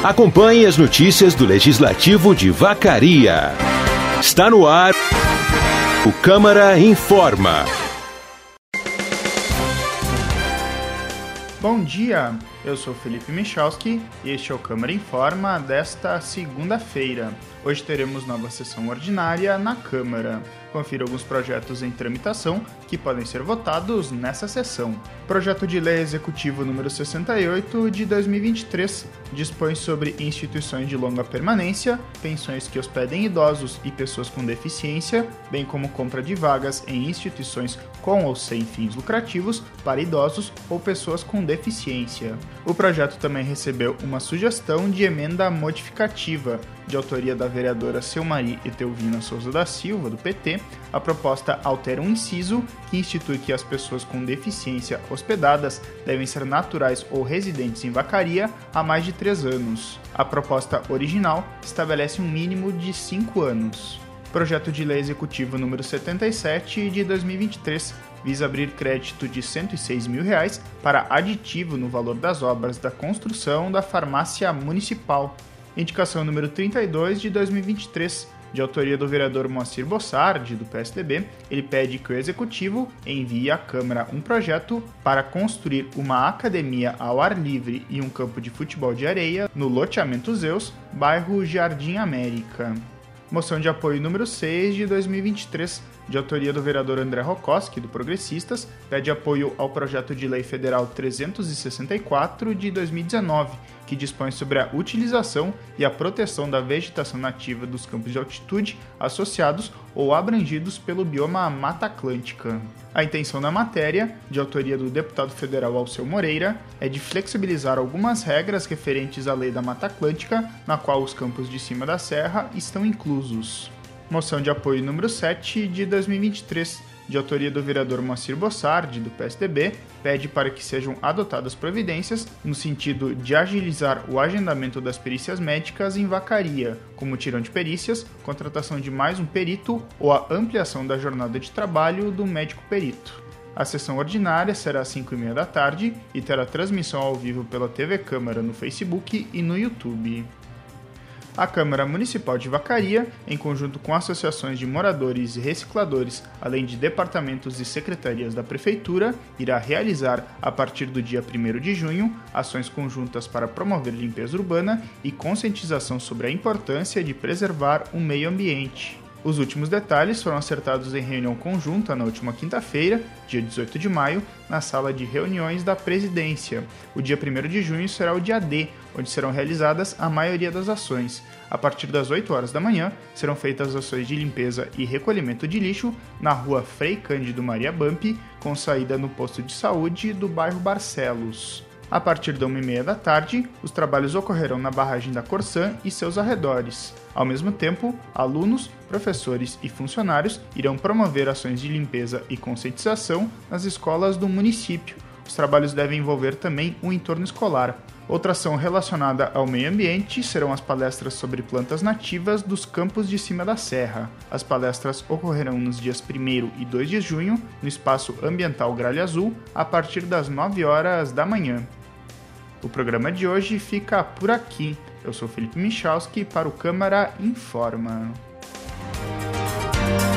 Acompanhe as notícias do Legislativo de Vacaria. Está no ar o Câmara Informa. Bom dia, eu sou Felipe Michalski e este é o Câmara Informa desta segunda-feira. Hoje teremos nova sessão ordinária na Câmara. Confira alguns projetos em tramitação que podem ser votados nessa sessão. Projeto de Lei Executivo número 68 de 2023 dispõe sobre instituições de longa permanência, pensões que hospedem idosos e pessoas com deficiência, bem como compra de vagas em instituições com ou sem fins lucrativos para idosos ou pessoas com deficiência. O projeto também recebeu uma sugestão de emenda modificativa, de autoria da vereadora Selmari Etelvina Souza da Silva, do PT. A proposta altera um inciso que institui que as pessoas com deficiência hospedadas devem ser naturais ou residentes em Vacaria há mais de 3 anos. A proposta original estabelece um mínimo de 5 anos. Projeto de Lei Executivo número 77 de 2023 visa abrir crédito de R$ 106 mil para aditivo no valor das obras da construção da farmácia municipal. Indicação número 32 de 2023, de autoria do vereador Moacir Bossardi, do PSDB, ele pede que o Executivo envie à Câmara um projeto para construir uma academia ao ar livre e um campo de futebol de areia no loteamento Zeus, bairro Jardim América. Moção de apoio número 6 de 2023, de autoria do vereador André Rokoski, do Progressistas, pede apoio ao projeto de lei federal 364 de 2019, que dispõe sobre a utilização e a proteção da vegetação nativa dos campos de altitude associados ou abrangidos pelo bioma Mata Atlântica. A intenção da matéria, de autoria do deputado federal Alceu Moreira, é de flexibilizar algumas regras referentes à lei da Mata Atlântica, na qual os campos de cima da serra estão inclusos. Moção de apoio número 7 de 2023, de autoria do vereador Moacir Bossardi, do PSDB, pede para que sejam adotadas providências no sentido de agilizar o agendamento das perícias médicas em Vacaria, como tirão de perícias, contratação de mais um perito ou a ampliação da jornada de trabalho do médico perito. A sessão ordinária será às 5h30 da tarde e terá transmissão ao vivo pela TV Câmara no Facebook e no YouTube. A Câmara Municipal de Vacaria, em conjunto com associações de moradores e recicladores, além de departamentos e secretarias da Prefeitura, irá realizar, a partir do dia 1º de junho, ações conjuntas para promover limpeza urbana e conscientização sobre a importância de preservar o meio ambiente. Os últimos detalhes foram acertados em reunião conjunta na última quinta-feira, dia 18 de maio, na sala de reuniões da Presidência. O dia 1º de junho será o dia D, onde serão realizadas a maioria das ações. A partir das 8 horas da manhã, serão feitas ações de limpeza e recolhimento de lixo na rua Frei Cândido Maria Bampi, com saída no posto de saúde do bairro Barcelos. A partir da 1h30 da tarde, os trabalhos ocorrerão na barragem da Corsã e seus arredores. Ao mesmo tempo, alunos, professores e funcionários irão promover ações de limpeza e conscientização nas escolas do município. Os trabalhos devem envolver também o entorno escolar. Outra ação relacionada ao meio ambiente serão as palestras sobre plantas nativas dos campos de cima da serra. As palestras ocorrerão nos dias 1º e 2 de junho, no Espaço Ambiental Gralha Azul, a partir das 9 horas da manhã. O programa de hoje fica por aqui. Eu sou Felipe Michalski para o Câmara Informa.